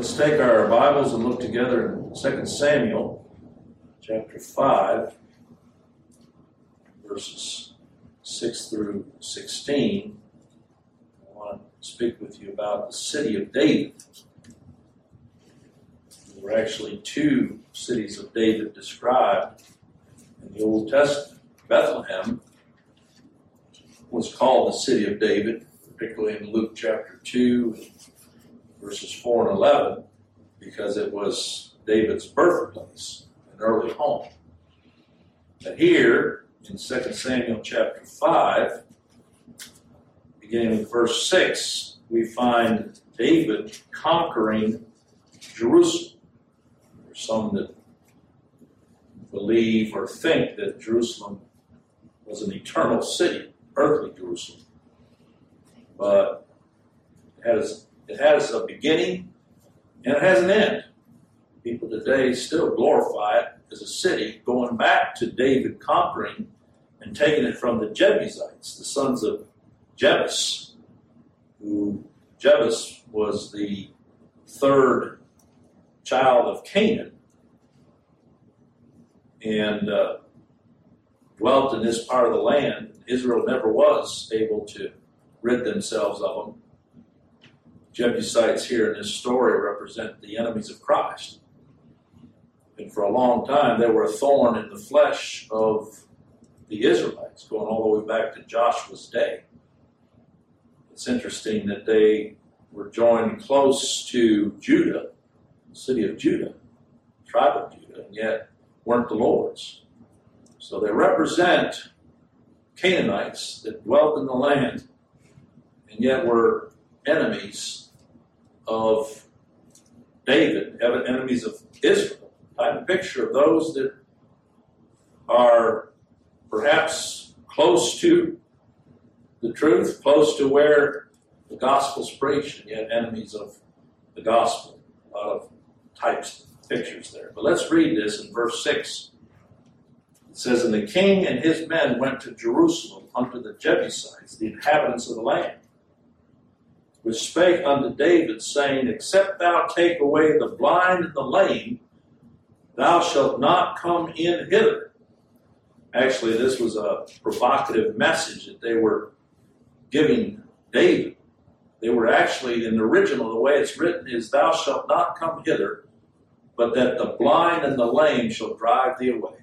Let's take our Bibles and look together in 2 Samuel chapter 5, verses 6 through 16. I want to speak with you about the city of David. There were actually two cities of David described in the Old Testament. Bethlehem was called the city of David, particularly in Luke chapter 2, verses 4 and 11, because it was David's birthplace, an early home. But here, in 2 Samuel chapter 5, beginning with verse 6, we find David conquering Jerusalem. There's some that believe or think that Jerusalem was an eternal city, earthly Jerusalem. But it has a beginning and it has an end. People today still glorify it as a city, going back to David conquering and taking it from the Jebusites, the sons of Jebus, who Jebus was the third child of Canaan and dwelt in this part of the land. Israel never was able to rid themselves of them. Jebusites here in this story represent the enemies of Christ. And for a long time, they were a thorn in the flesh of the Israelites, going all the way back to Joshua's day. It's interesting that they were joined close to Judah, the city of Judah, tribe of Judah, and yet weren't the Lord's. So they represent Canaanites that dwelt in the land, and yet were enemies of David, enemies of Israel. I'm a picture of those that are perhaps close to the truth, close to where the gospel's preached, and yet enemies of the gospel. A lot of types of pictures there. But let's read this in verse 6. It says, "And the king and his men went to Jerusalem unto the Jebusites, the inhabitants of the land, which spake unto David, saying, Except thou take away the blind and the lame, thou shalt not come in hither." Actually, this was a provocative message that they were giving David. They were actually, in the original, the way it's written is, "Thou shalt not come hither, but that the blind and the lame shall drive thee away."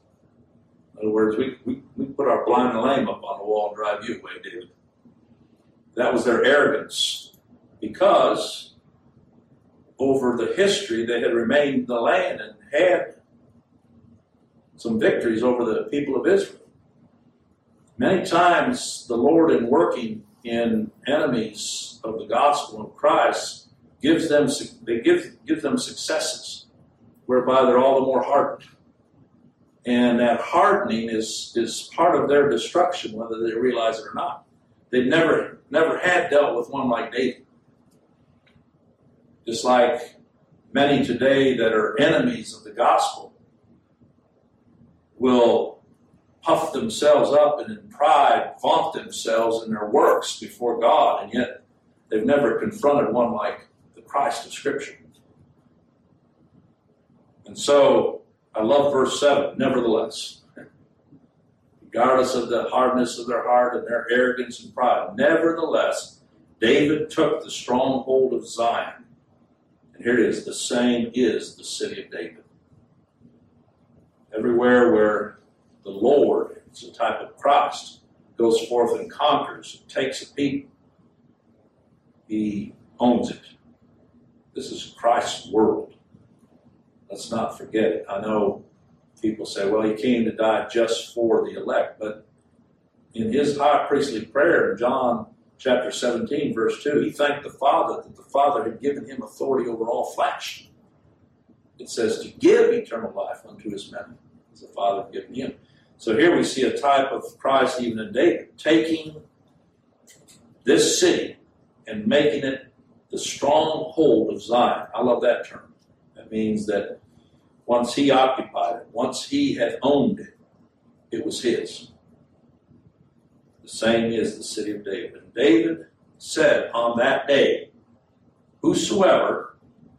In other words, we put our blind and lame up on the wall and drive you away, David. That was their arrogance, because over the history they had remained in the land and had some victories over the people of Israel. Many times the Lord, in working in enemies of the gospel of Christ, gives them successes whereby they're all the more hardened. And that hardening is part of their destruction, whether they realize it or not. They never had dealt with one like David. Just like many today that are enemies of the gospel will puff themselves up and in pride vaunt themselves in their works before God, and yet they've never confronted one like the Christ of Scripture. And so I love verse 7, "Nevertheless, regardless of the hardness of their heart and their arrogance and pride, nevertheless, David took the stronghold of Zion." And here it is, the same is the city of David. Everywhere where the Lord, it's a type of Christ, goes forth and conquers and takes a people, he owns it. This is Christ's world. Let's not forget it. I know people say, well, he came to die just for the elect. But in his high priestly prayer in John chapter 17, verse 2, he thanked the Father that the Father had given him authority over all flesh. It says to give eternal life unto his men, as the Father had given him. So here we see a type of Christ even in David, taking this city and making it the stronghold of Zion. I love that term. That means that once he occupied it, once he had owned it, it was his. The same is the city of David. And David said on that day, "Whosoever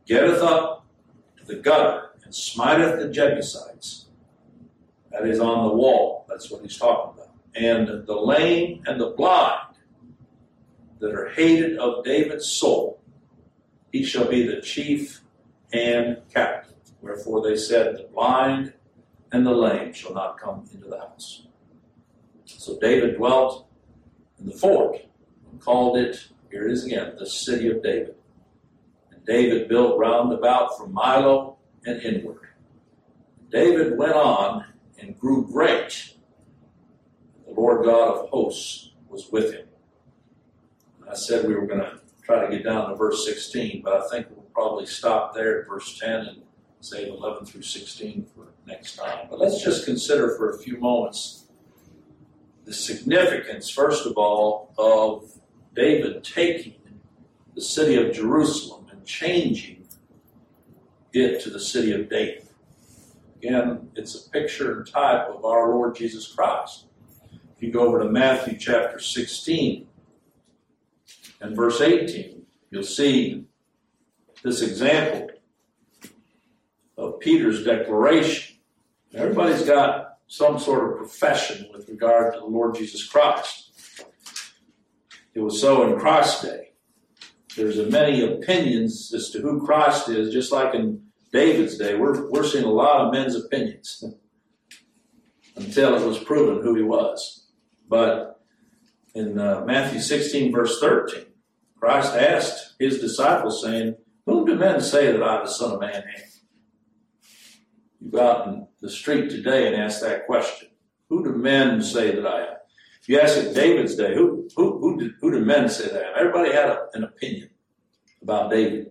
getteth up to the gutter, and smiteth the Jebusites. That is on the wall. That's what he's talking about. And the lame and the blind that are hated of David's soul, he shall be the chief and captain. Wherefore they said, the blind and the lame shall not come into the house. So David dwelt in the fort and called it, here it is again, the city of David. And David built round about from Milo and inward. David went on and grew great. The Lord God of hosts was with him. And I said we were going to try to get down to verse 16, but I think we'll probably stop there at verse 10 and save 11 through 16 for next time. But let's just consider for a few moments the significance, first of all, of David taking the city of Jerusalem and changing it to the city of David. Again, it's a picture and type of our Lord Jesus Christ. If you go over to Matthew chapter 16 and verse 18, you'll see this example of Peter's declaration. Everybody's got some sort of profession with regard to the Lord Jesus Christ. It was so in Christ's day. There's many opinions as to who Christ is, just like in David's day. We're seeing a lot of men's opinions until it was proven who he was. But in Matthew 16, verse 13, Christ asked his disciples, saying, whom do men say that I, the Son of Man, am? You go out in the street today and ask that question. Who do men say that I am? If you ask it David's day, who do men say that I am? Everybody had an opinion about David.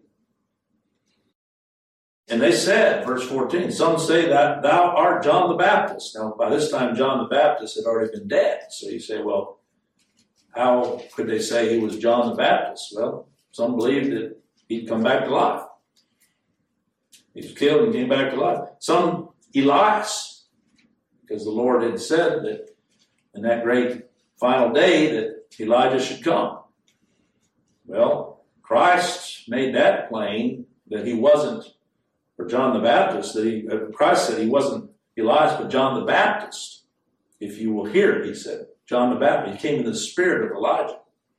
And they said, verse 14, some say that thou art John the Baptist. Now, by this time, John the Baptist had already been dead. So you say, well, how could they say he was John the Baptist? Well, some believed that he'd come back to life. He was killed and came back to life. Some, Elias, because the Lord had said that in that great final day that Elijah should come. Well, Christ made that plain that he wasn't, for John the Baptist, Christ said he wasn't Elias, but John the Baptist. If you will hear it, he said, John the Baptist. He came in the spirit of Elijah.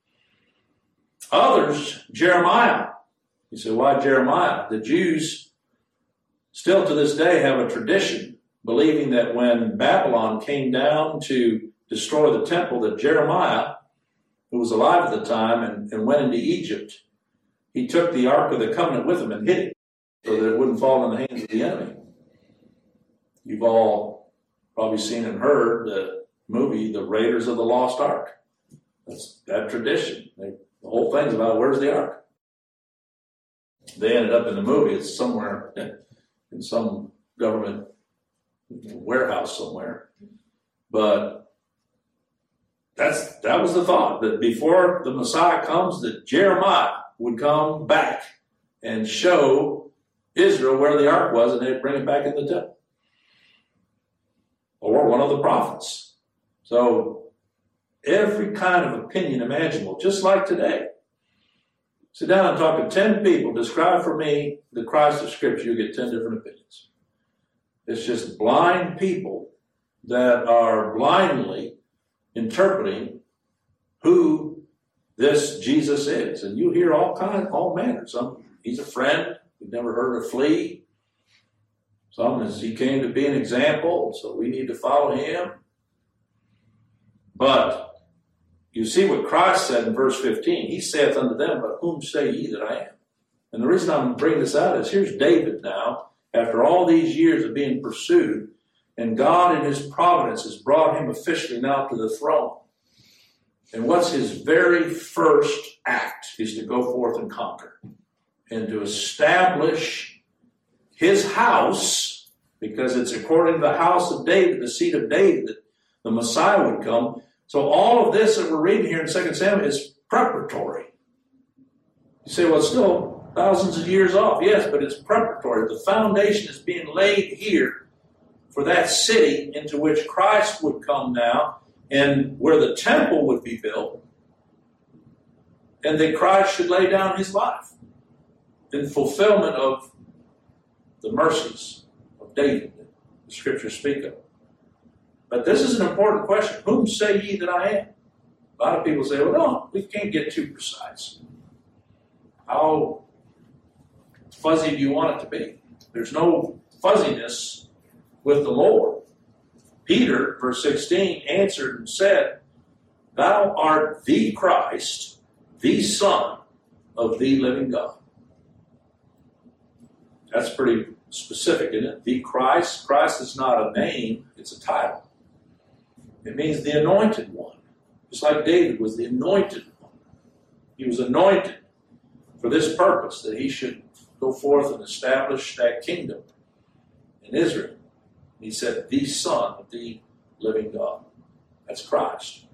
Others, Jeremiah. You say, why Jeremiah? The Jews still to this day have a tradition believing that when Babylon came down to destroy the temple, that Jeremiah, who was alive at the time and went into Egypt, he took the Ark of the Covenant with him and hid it so that it wouldn't fall in the hands of the enemy. You've all probably seen and heard the movie, The Raiders of the Lost Ark. That's that tradition. The whole thing's about where's the Ark. They ended up in the movie. It's somewhere in some government warehouse somewhere. But that was the thought, that before the Messiah comes, that Jeremiah would come back and show Israel where the ark was, and they'd bring it back in the temple. Or one of the prophets. So every kind of opinion imaginable, just like today. Sit down and talk to 10 people, describe for me the Christ of Scripture, you get 10 different opinions. It's just blind people that are blindly interpreting who this Jesus is. And you hear all manners. Some, he's a friend. We've never heard a flea. Some is he came to be an example, so we need to follow him. But you see what Christ said in verse 15. He saith unto them, but whom say ye that I am? And the reason I'm bringing this out is here's David now, after all these years of being pursued, and God in his providence has brought him officially now to the throne. And what's his very first act is to go forth and conquer and to establish his house, because it's according to the house of David, the seed of David, that the Messiah would come. So all of this that we're reading here in 2 Samuel is preparatory. You say, well, it's still thousands of years off. Yes, but it's preparatory. The foundation is being laid here for that city into which Christ would come now, and where the temple would be built, and that Christ should lay down his life. in fulfillment of the mercies of David that the Scriptures speak of. But this is an important question. Whom say ye that I am? A lot of people say, well, no, we can't get too precise. How fuzzy do you want it to be? There's no fuzziness with the Lord. Peter, verse 16, answered and said, Thou art the Christ, the Son of the living God. That's pretty specific, isn't it? The Christ. Christ is not a name, it's a title. It means the anointed one. Just like David was the anointed one. He was anointed for this purpose, that he should go forth and establish that kingdom in Israel. He said, the Son of the living God. That's Christ.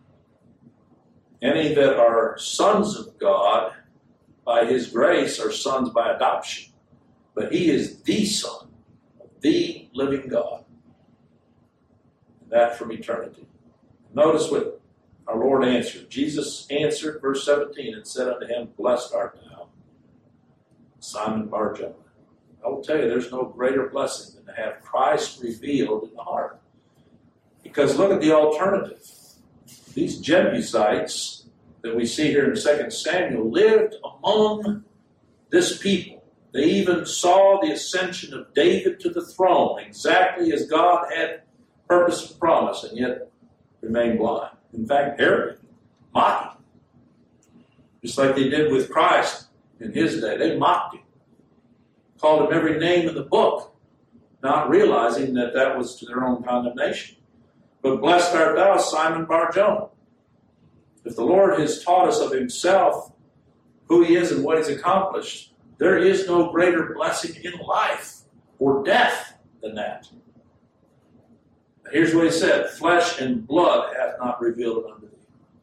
Any that are sons of God by his grace are sons by adoption. But he is the Son of the living God. And that from eternity. Notice what our Lord answered. Jesus answered, verse 17, and said unto him, Blessed art thou, Simon Bar-Jonah. I will tell you, there's no greater blessing than to have Christ revealed in the heart. Because look at the alternative. These Jebusites that we see here in 2 Samuel lived among this people. They even saw the ascension of David to the throne, exactly as God had purpose and promise, and yet remained blind. In fact, arrogant, mocking. Just like they did with Christ in his day. They mocked him. Called him every name in the book, not realizing that that was to their own condemnation. But blessed art thou, Simon Bar-Jonah. If the Lord has taught us of himself, who he is and what he's accomplished, there is no greater blessing in life or death than that. Here's what he said, Flesh and blood hath not revealed it unto thee,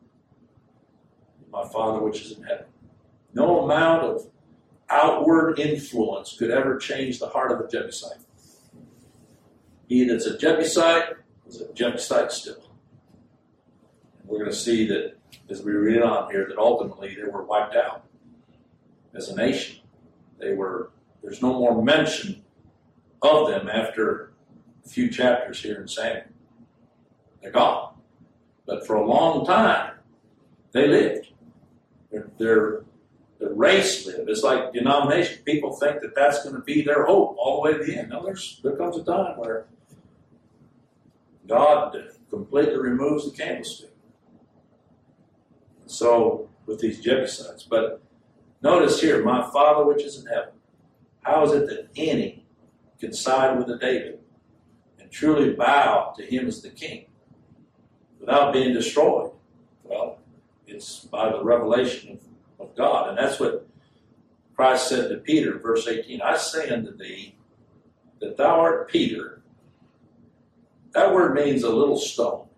my Father which is in heaven. No amount of outward influence could ever change the heart of a Jebusite. He that's a Jebusite is a Jebusite still. And we're going to see that as we read on here that ultimately they were wiped out as a nation. There's no more mention of them after a few chapters here in Samuel. They're gone. But for a long time, they lived. Their race lived. It's like denomination. People think that that's going to be their hope all the way to the end. No, there comes a time where God completely removes the candlestick. So, with these Jebusites. But notice here, my Father which is in heaven. How is it that any can side with a David and truly bow to him as the king without being destroyed? Well, it's by the revelation of God. And that's what Christ said to Peter in verse 18. I say unto thee that thou art Peter. That word means a little stone.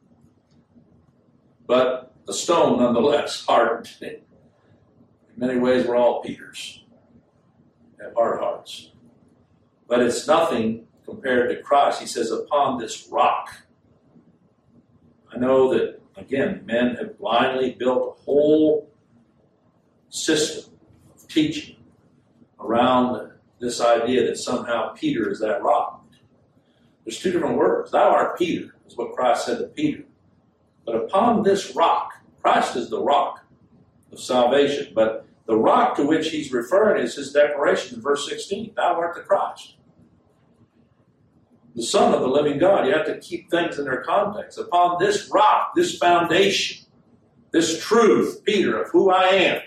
But a stone nonetheless, hardened. In many ways, we're all Peters. Have hard hearts. But it's nothing compared to Christ. He says, upon this rock. I know that, again, men have blindly built a whole system of teaching around this idea that somehow Peter is that rock. There's two different words. Thou art Peter, is what Christ said to Peter. But upon this rock, Christ is the rock of salvation. But the rock to which he's referring is his declaration in verse 16. Thou art the Christ. The Son of the living God. You have to keep things in their context. Upon this rock, this foundation, this truth, Peter, of who I am.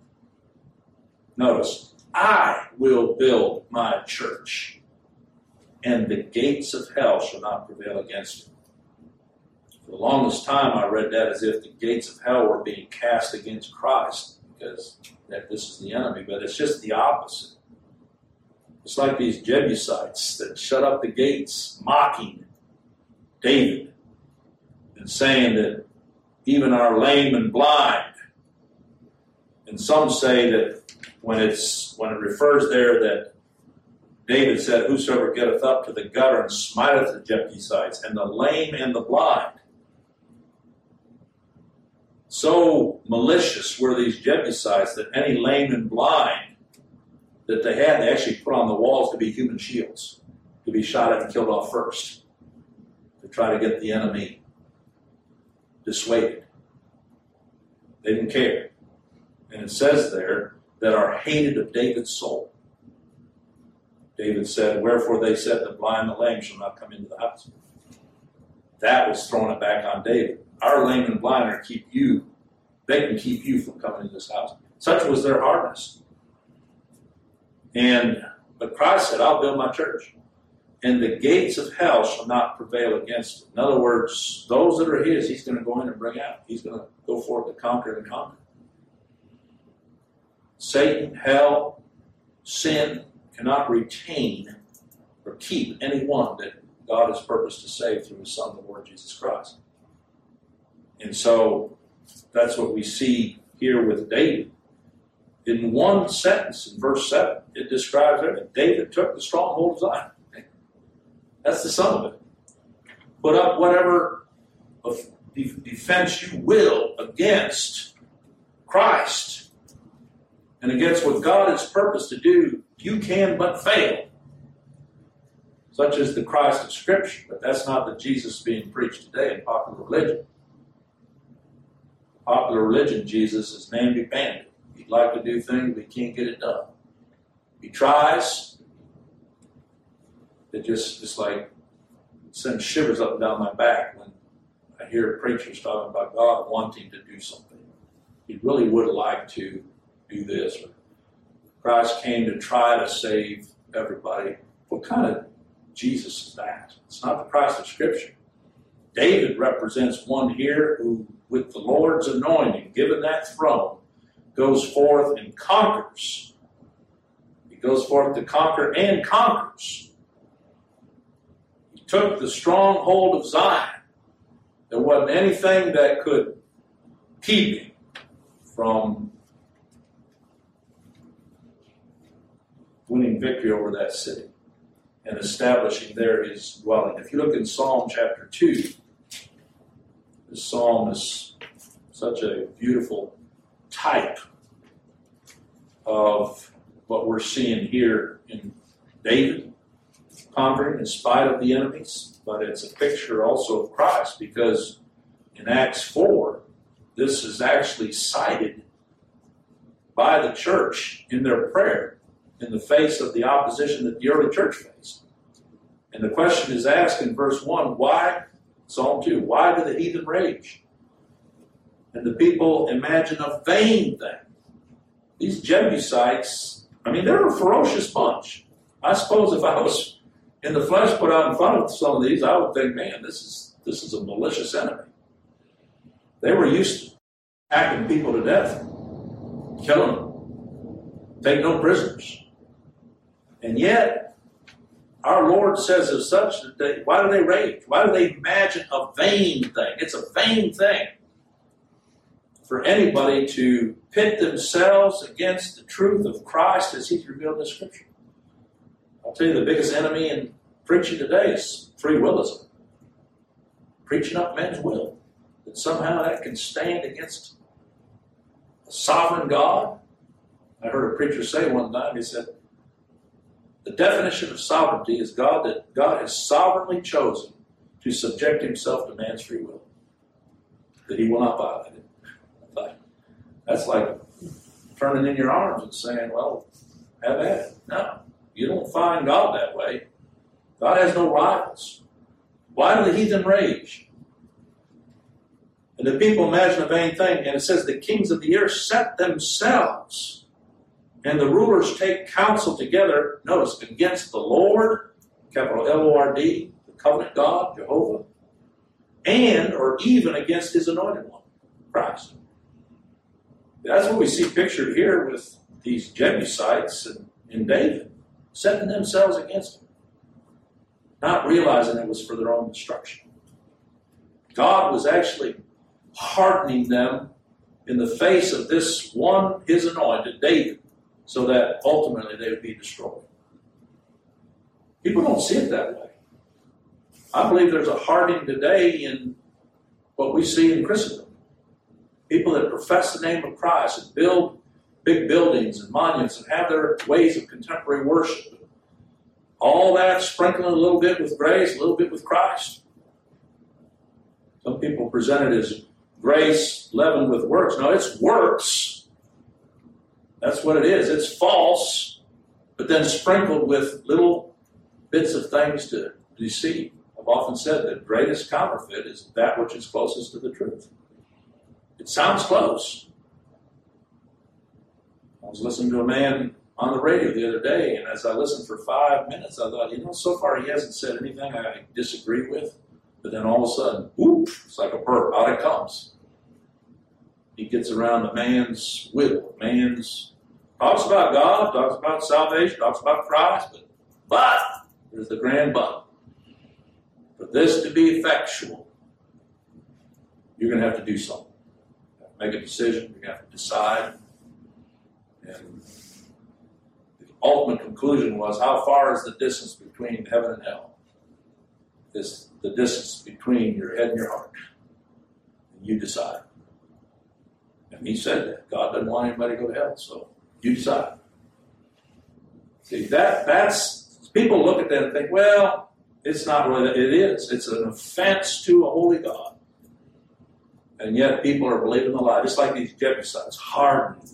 Notice, I will build my church, and the gates of hell shall not prevail against it. For the longest time, I read that as if the gates of hell were being cast against Christ, because that this is the enemy, but it's just the opposite. It's like these Jebusites that shut up the gates, mocking David, and saying that even our lame and blind. And some say that when it refers there that David said, whosoever getteth up to the gutter and smiteth the Jebusites, and the lame and the blind. So malicious were these Jebusites that any lame and blind that they had, they actually put on the walls to be human shields, to be shot at and killed off first, to try to get the enemy dissuaded. They didn't care. And it says there that are hated of David's soul. David said, wherefore they said, the blind and the lame shall not come into the house. That was throwing it back on David. Our lame and blind are keep you, they can keep you from coming into this house. Such was their hardness. But Christ said, I'll build my church, and the gates of hell shall not prevail against it. In other words, those that are his, he's going to go in and bring out. He's going to go forth to conquer and conquer. Satan, hell, sin cannot retain or keep anyone that God has purposed to save through his Son, the Lord Jesus Christ. And so that's what we see here with David. In one sentence, in verse 7, it describes everything. David took the stronghold of Zion. That's the sum of it. Put up whatever defense you will against Christ and against what God has purposed to do. You can but fail. Such as the Christ of Scripture. But that's not the Jesus being preached today in popular religion. Popular religion, Jesus is namby-pamby. He'd like to do things, but he can't get it done. He tries. It just like sends shivers up and down my back when I hear preachers talking about God wanting to do something. He really would like to do this. Christ came to try to save everybody. What kind of Jesus is that? It's not the Christ of Scripture. David represents one here who, with the Lord's anointing, given that throne, goes forth and conquers. He goes forth to conquer and conquers. He took the stronghold of Zion. There wasn't anything that could keep him from winning victory over that city and establishing there his dwelling. If you look in Psalm chapter 2, this psalm is such a beautiful type of what we're seeing here in David conquering in spite of the enemies, but it's a picture also of Christ, because in Acts 4, this is actually cited by the church in their prayer in the face of the opposition that the early church faced. And the question is asked in verse 1, why, Psalm 2, why do the heathen rage? And the people imagine a vain thing. These Jebusites, they're a ferocious bunch. I suppose if I was in the flesh put out in front of some of these, I would think, man, this is a malicious enemy. They were used to hacking people to death, killing them, taking no prisoners. And yet, our Lord says as such that why do they rage? Why do they imagine a vain thing? It's a vain thing for anybody to pit themselves against the truth of Christ as he's revealed in the Scripture. I'll tell you, the biggest enemy in preaching today is free willism. Preaching up men's will. That somehow that can stand against a sovereign God. I heard a preacher say one time, he said, the definition of sovereignty is that God has sovereignly chosen to subject himself to man's free will. That he will not violate it. That's like turning in your arms and saying, well, have at it. No, you don't find God that way. God has no rivals. Why do the heathen rage? And the people imagine a vain thing. And it says the kings of the earth set themselves, and the rulers take counsel together, notice, against the Lord, capital L-O-R-D, the covenant God, Jehovah, and or even against his anointed one, Christ. That's what we see pictured here with these Jebusites and David, setting themselves against him, not realizing it was for their own destruction. God was actually hardening them in the face of this one, his anointed, David, so that ultimately they would be destroyed. People don't see it that way. I believe there's a hardening today in what we see in Christendom. People that profess the name of Christ and build big buildings and monuments and have their ways of contemporary worship. All that sprinkled a little bit with grace, a little bit with Christ. Some people present it as grace leavened with works. No, it's works. That's what it is. It's false, but then sprinkled with little bits of things to deceive. I've often said the greatest counterfeit is that which is closest to the truth. It sounds close. I was listening to a man on the radio the other day, and as I listened for 5 minutes, I thought, so far he hasn't said anything I disagree with. But then all of a sudden, whoop, it's like a bird, out it comes. He gets around the man's will. Talks about God, talks about salvation, talks about Christ, but there's the grand but. For this to be effectual, you're going to have to do something. Make a decision, you're going to have to decide. And the ultimate conclusion was, how far is the distance between heaven and hell? It's the distance between your head and your heart. And you decide. And he said that. God doesn't want anybody to go to hell, so you decide. See, that's people look at that and think, well, it's not really that. It is. It's an offense to a holy God. And yet people are believing the lie, just like these Jebusites, hardened.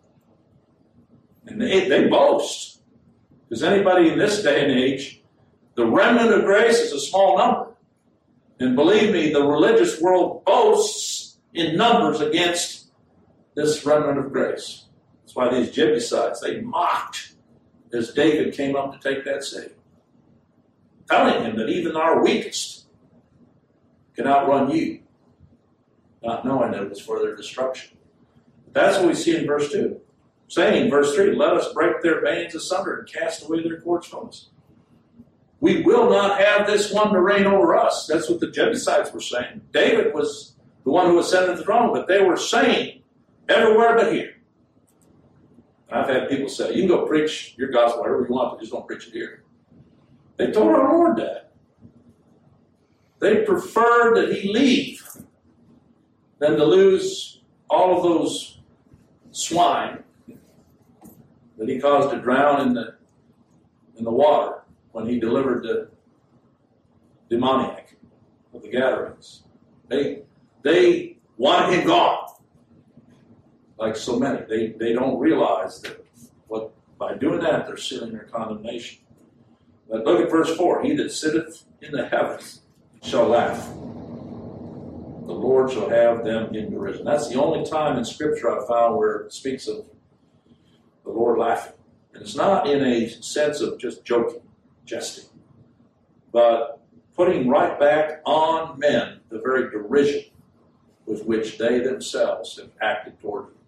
And they boast. Because anybody in this day and age, the remnant of grace is a small number. And believe me, the religious world boasts in numbers against this remnant of grace. That's why these Jebusites, they mocked as David came up to take that city, telling him that even our weakest can outrun you, not knowing that it was for their destruction. But that's what we see in verse 2. Saying, verse 3, let us break their bands asunder and cast away their cords from us. We will not have this one to reign over us. That's what the Jebusites were saying. David was the one who ascended the throne, but they were saying everywhere but here. And I've had people say, you can go preach your gospel wherever you want, but just don't preach it here. They told our Lord that. They preferred that he leave than to lose all of those swine that he caused to drown in the water when he delivered the demoniac of the Gadarenes. They wanted him gone. Like so many. They don't realize that by doing that, they're sealing their condemnation. But look at verse 4. He that sitteth in the heavens shall laugh. The Lord shall have them in derision. That's the only time in Scripture I've found where it speaks of the Lord laughing. And it's not in a sense of just joking, jesting, but putting right back on men the very derision with which they themselves have acted toward him.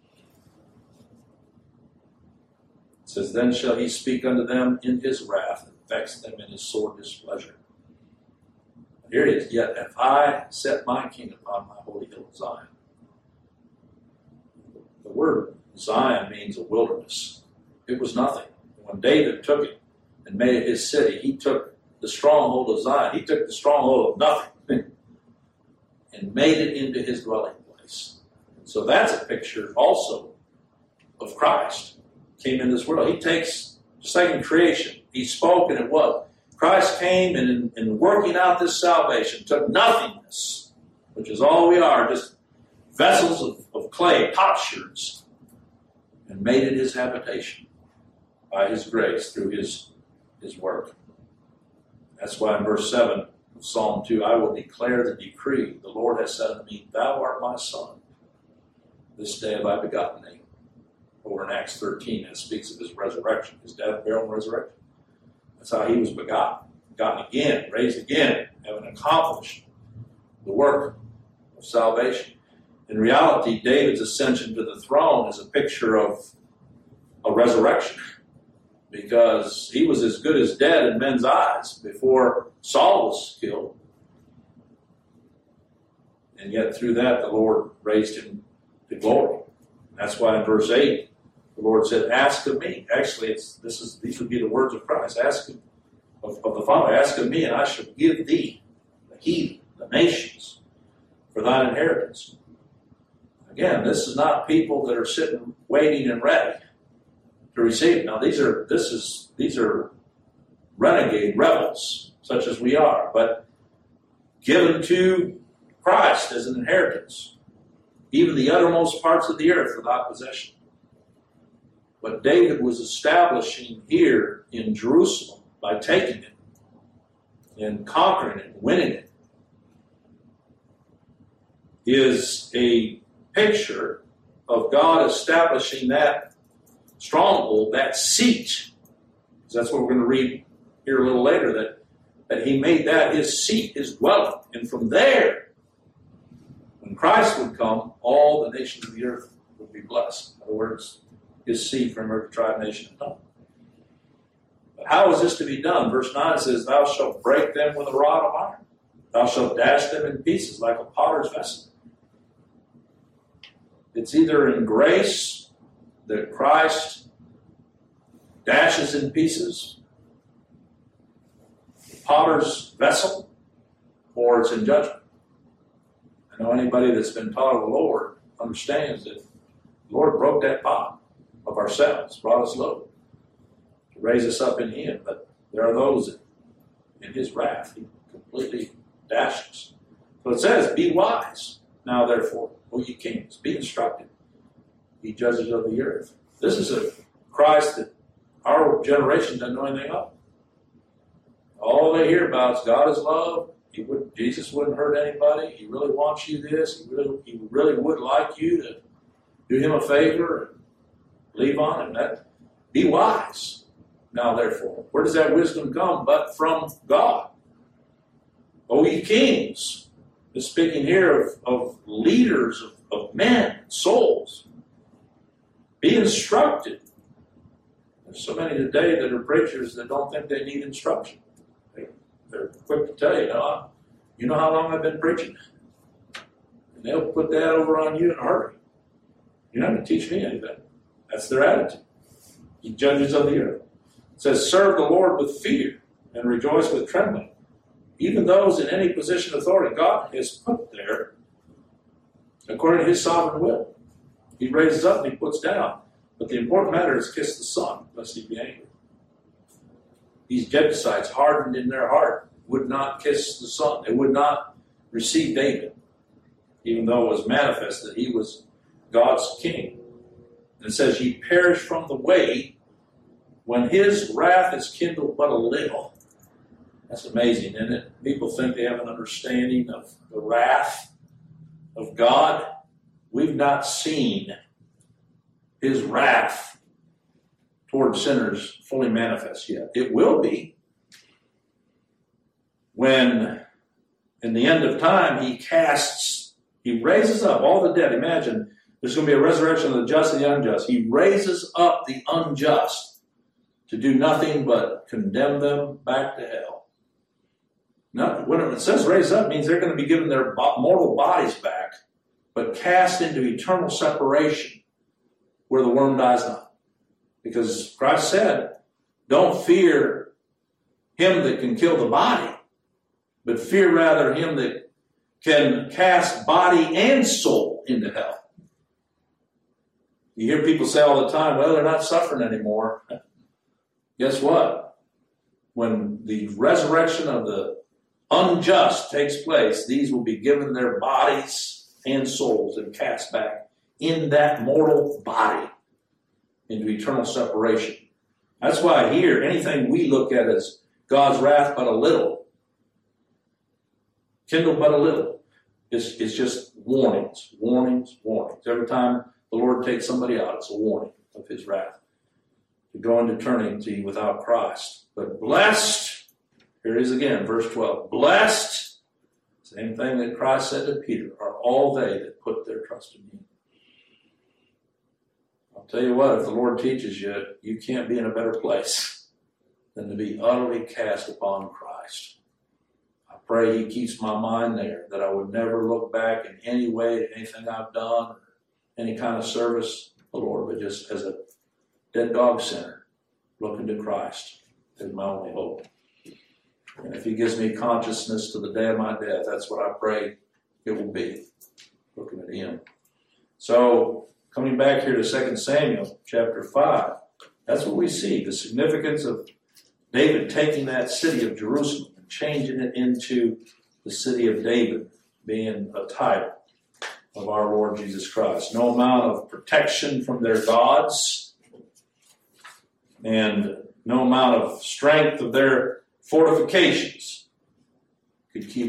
It says, then shall he speak unto them in his wrath and vex them in his sore displeasure. And here it is, yet have I set my king upon my holy hill of Zion. The word Zion means a wilderness. It was nothing. When David took it and made it his city, he took the stronghold of Zion. He took the stronghold of nothing and made it into his dwelling place. So that's a picture also of Christ. Came in this world. He takes, just like in creation, he spoke and it was. Christ came and in working out this salvation, took nothingness, which is all we are, just vessels of clay, potsherds, and made it his habitation by his grace through his work. That's why in verse 7 of Psalm 2, I will declare the decree. The Lord has said unto me, thou art my son. This day have I begotten thee. Over in Acts 13, it speaks of his resurrection, his death, burial, and resurrection. That's how he was begotten again, raised again, having accomplished the work of salvation. In reality, David's ascension to the throne is a picture of a resurrection, because he was as good as dead in men's eyes before Saul was killed. And yet through that, the Lord raised him to glory. That's why in verse 8, the Lord said, ask of me. Actually, these would be the words of Christ. Ask of the Father, ask of me, and I shall give thee the heathen, the nations, for thine inheritance. Again, this is not people that are sitting, waiting and ready to receive. Now, these are renegade rebels, such as we are, but given to Christ as an inheritance, even the uttermost parts of the earth without possession. What David was establishing here in Jerusalem by taking it and conquering it, winning it, is a picture of God establishing that stronghold, that seat. That's what we're going to read here a little later, that he made that his seat, his dwelling. And from there, when Christ would come, all the nations of the earth would be blessed. In other words, his seed from every tribe, nation, and tongue. But how is this to be done? Verse 9 says, thou shalt break them with a rod of iron. Thou shalt dash them in pieces like a potter's vessel. It's either in grace that Christ dashes in pieces the potter's vessel, or it's in judgment. I know anybody that's been taught of the Lord understands that the Lord broke that pot of ourselves, brought us low to raise us up in him. But there are those that in his wrath he completely dashes. So it says, be wise now therefore, O ye kings, be instructed, ye judges of the earth. This is a Christ that our generation doesn't know anything of. All they hear about is God is love. Jesus wouldn't hurt anybody. He really wants you this. He really would like you to do him a favor and believe on him. Be wise now therefore. Where does that wisdom come but from God? O ye kings. It's speaking here of leaders, of men, souls. Be instructed. There's so many today that are preachers that don't think they need instruction. They're quick to tell you, you know how long I've been preaching? And they'll put that over on you in a hurry. You're not going to teach me anything. That's their attitude. Ye judges of the earth. It says, serve the Lord with fear and rejoice with trembling. Even those in any position of authority, God has put there according to his sovereign will. He raises up and he puts down. But the important matter is kiss the Son, lest he be angry. These Jebusites, hardened in their heart, would not kiss the Son. They would not receive David, even though it was manifest that he was God's king. And it says, ye perish from the way when his wrath is kindled but a little. That's amazing, isn't it? People think they have an understanding of the wrath of God. We've not seen his wrath toward sinners fully manifest yet. It will be when, in the end of time, he raises up all the dead. Imagine, there's going to be a resurrection of the just and the unjust. He raises up the unjust to do nothing but condemn them back to hell. Now, when it says raise up, it means they're going to be given their mortal bodies back, but cast into eternal separation where the worm dies not. Because Christ said, don't fear him that can kill the body, but fear rather him that can cast body and soul into hell. You hear people say all the time, well, they're not suffering anymore. Guess what? When the resurrection of the unjust takes place, these will be given their bodies and souls and cast back in that mortal body into eternal separation. That's why here, anything we look at as God's wrath but a little, kindled but a little, it's just warnings, warnings, warnings. Every time the Lord takes somebody out, it's a warning of his wrath to go into eternity without Christ. But blessed, here it is again, verse 12, blessed, same thing that Christ said to Peter, are all they that put their trust in him. I'll tell you what, if the Lord teaches you, you can't be in a better place than to be utterly cast upon Christ. I pray he keeps my mind there, that I would never look back in any way at anything I've done, or any kind of service to the Lord, but just as a dead dog sinner, looking to Christ is my only hope. And if he gives me consciousness to the day of my death, that's what I pray it will be, looking at him. So, coming back here to 2 Samuel chapter 5, that's what we see, the significance of David taking that city of Jerusalem and changing it into the city of David, being a type of our Lord Jesus Christ. No amount of protection from their gods and no amount of strength of their fortifications could keep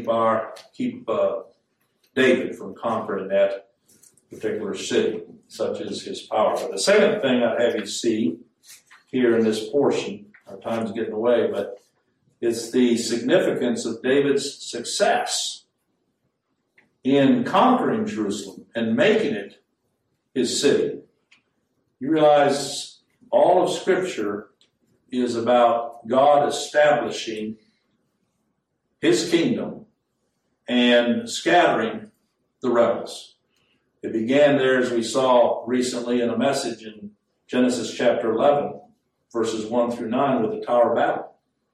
David from conquering that particular city, such as his power. But the second thing I'd have you see here in this portion, our time's getting away, but it's the significance of David's success in conquering Jerusalem and making it his city. You realize all of Scripture is about God establishing his kingdom and scattering the rebels. It began there, as we saw recently in a message in Genesis chapter 11, verses 1 through 9, with the Tower of Babel.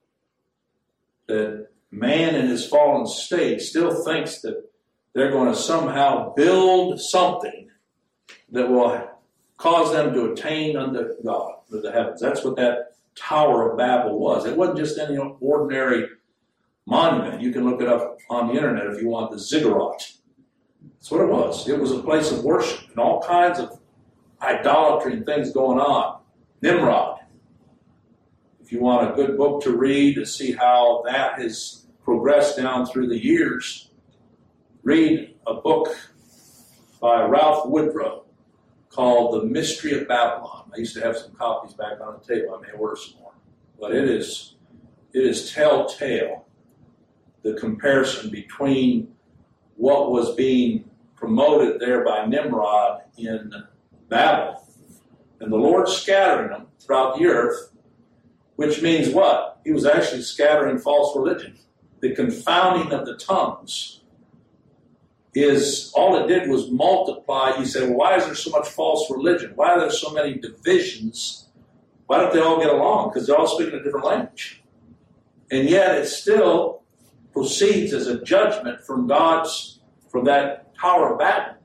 That man in his fallen state still thinks that they're going to somehow build something that will cause them to attain unto God, to the heavens. That's what that Tower of Babel was. It wasn't just any ordinary monument. You can look it up on the internet if you want, the ziggurat. That's what it was. It was a place of worship and all kinds of idolatry and things going on. Nimrod. If you want a good book to read to see how that has progressed down through the years, read a book by Ralph Woodrow called The Mystery of Babylon. I used to have some copies back on the table. I may order some more. But it is telltale, the comparison between what was being promoted there by Nimrod in Babel and the Lord scattering them throughout the earth, which means what? He was actually scattering false religion. The confounding of the tongues is, all it did was multiply. You say, well, why is there so much false religion? Why are there so many divisions? Why don't they all get along? Because they're all speaking a different language. And yet it still proceeds as a judgment from that Tower of Babel.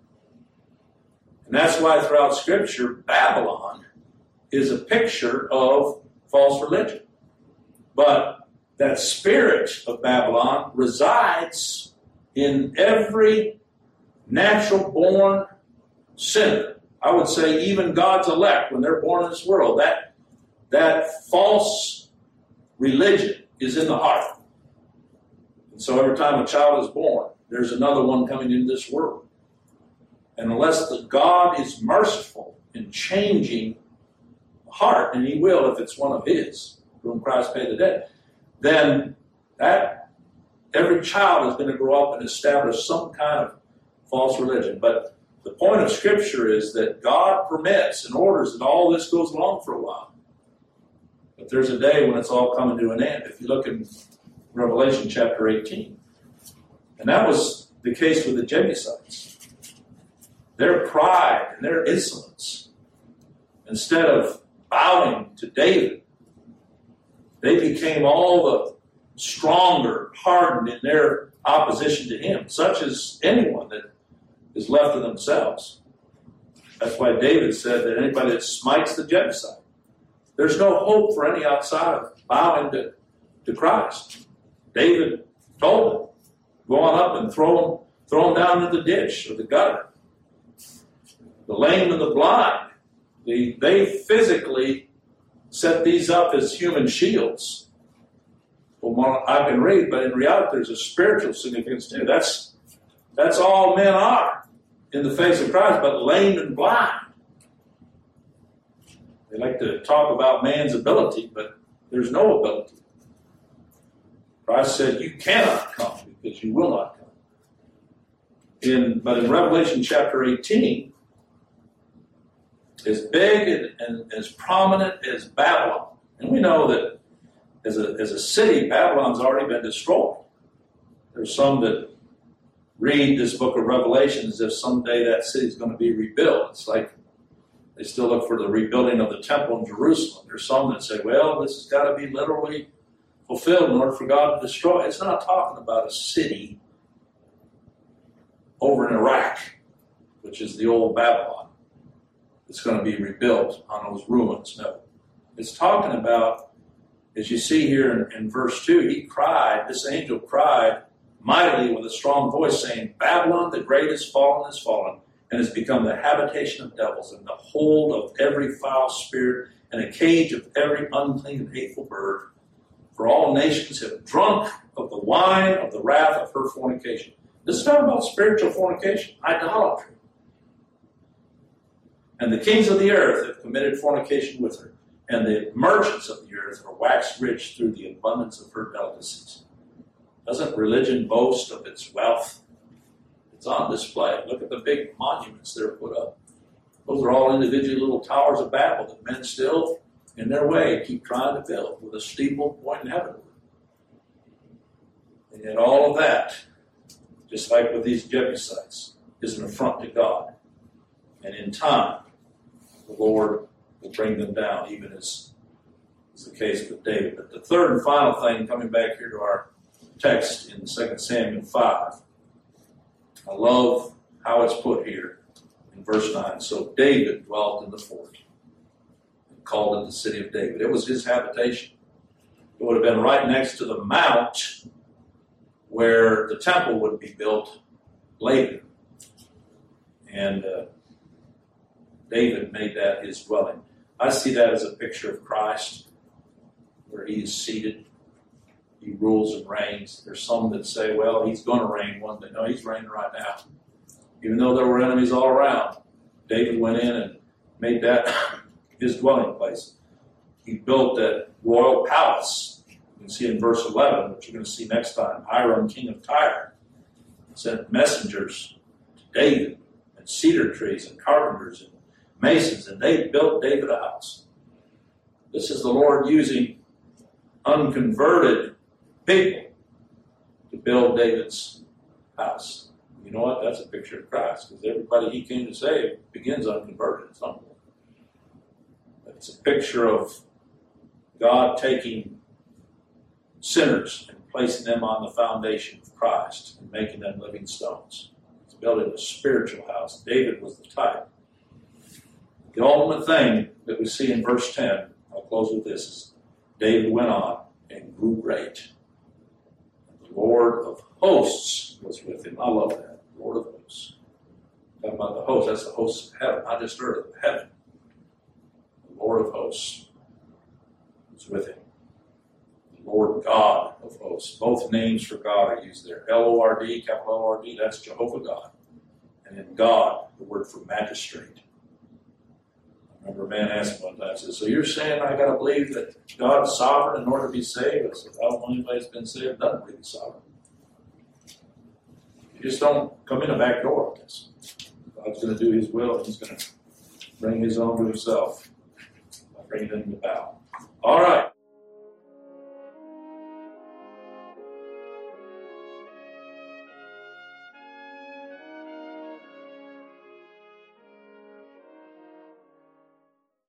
And that's why throughout Scripture, Babylon is a picture of false religion. But that spirit of Babylon resides in every natural-born sinner. I would say even God's elect, when they're born in this world, that false religion is in the heart. And so every time a child is born, there's another one coming into this world. And unless the God is merciful in changing the heart, and he will if it's one of his, for whom Christ paid the debt, then that every child is going to grow up and establish some kind of false religion. But the point of Scripture is that God permits and orders that all this goes along for a while. But there's a day when it's all coming to an end. If you look in Revelation chapter 18, and that was the case with the Jebusites. Their pride and their insolence, instead of bowing to David, they became all the stronger, hardened in their opposition to him, such as anyone that is left to themselves. That's why David said that anybody that smites the Jebusite, there's no hope for any outside of bowing to Christ. David told them, go on up and throw them down into the ditch or the gutter. The lame and the blind, they physically set these up as human shields. Well, I can read, but in reality there's a spiritual significance too. That's all men are in the face of Christ, but lame and blind. They like to talk about man's ability, but there's no ability. Christ said, you cannot come because you will not come. But in Revelation chapter 18, as big and as prominent as Babylon, and we know that as a city, Babylon's already been destroyed. There's some that read this book of Revelation as if someday that city's going to be rebuilt. It's like they still look for the rebuilding of the temple in Jerusalem. There's some that say, well, this has got to be literally fulfilled in order for God to destroy it. It's not talking about a city over in Iraq which is the old Babylon. It's going to be rebuilt on those ruins. No, it's talking about, as you see here in verse 2, this angel cried mightily with a strong voice, saying, Babylon the great is fallen, and has become the habitation of devils, and the hold of every foul spirit, and a cage of every unclean and hateful bird. For all nations have drunk of the wine of the wrath of her fornication. This is talking about spiritual fornication, idolatry. And the kings of the earth have committed fornication with her, and the merchants of the earth are waxed rich through the abundance of her delicacies. Doesn't religion boast of its wealth? It's on display. Look at the big monuments that are put up. Those are all individual little towers of Babel that men still, in their way, keep trying to build with a steeple pointing heavenward. And yet all of that, just like with these Jebusites, is an affront to God. And in time, the Lord will bring them down, even as is the case with David. But the third and final thing, coming back here to our text in 2 Samuel 5, I love how it's put here in verse 9. So David dwelt in the fort and called it the city of David. It was his habitation. It would have been right next to the mount where the temple would be built later. And David made that his dwelling. I see that as a picture of Christ, where he is seated. He rules and reigns. There's some that say, well, he's going to reign one day. No, he's reigning right now. Even though there were enemies all around, David went in and made that his dwelling place. He built that royal palace. You can see in verse 11, which you're going to see next time. Hiram, king of Tyre, sent messengers to David, and cedar trees, and carpenters, and masons, and they built David a house. This is the Lord using unconverted people to build David's house. You know what? That's a picture of Christ, because everybody he came to save begins unconverted at some point. But it's a picture of God taking sinners and placing them on the foundation of Christ and making them living stones. He's building a spiritual house. David was the type. The ultimate thing that we see in verse 10, I'll close with this, is David went on and grew great. The Lord of hosts was with him. I love that. Lord of hosts. Talking about the hosts, that's the hosts of heaven, not just earth, but heaven. The Lord of hosts was with him. The Lord God of hosts. Both names for God are used there. L-O-R-D, capital L-O-R-D, that's Jehovah God. And in God, the word for magistrate. I remember a man asked one time, said, so you're saying I got to believe that God's sovereign in order to be saved? I said, well, when anybody's been saved, doesn't believe he's sovereign. You just don't come in a back door with this. God's going to do his will, and he's going to bring his own to himself by bringing them to bow. All right.